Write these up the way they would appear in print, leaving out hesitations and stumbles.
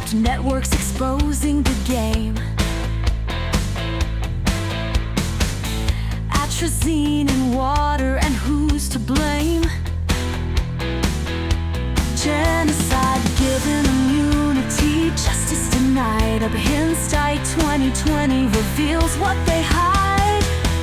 Corrupt networks exposing the game. Atrazine in water, and who's to blame? Genocide given immunity, justice denied. A hindsight 2020 reveals what they hide.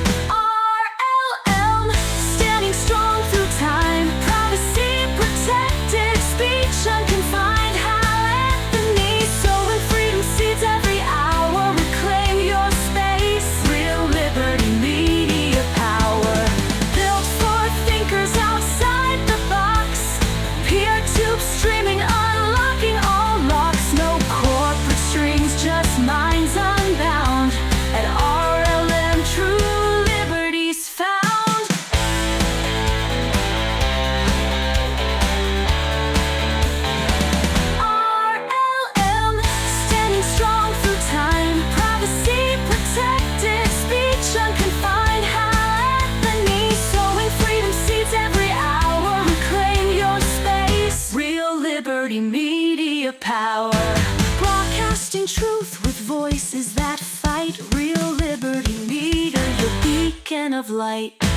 RLM, standing strong through time. Privacy protected, speech unconfined. Hal Anthony sowing freedom seeds every hour. Reclaim your space, real liberty media power. Built for thinkers outside the box. PeerTube streaming, unlocking all locks. No corporate strings, just minds unbound. At RLM, true liberty's found. RLM, standing strong through time. Privacy protected, speech unconfined. Hal Anthony sowing freedom seeds every hour. Reclaim your space, real liberty media power. Broadcasting truth with voices that fight. Real liberty media, your beacon of light.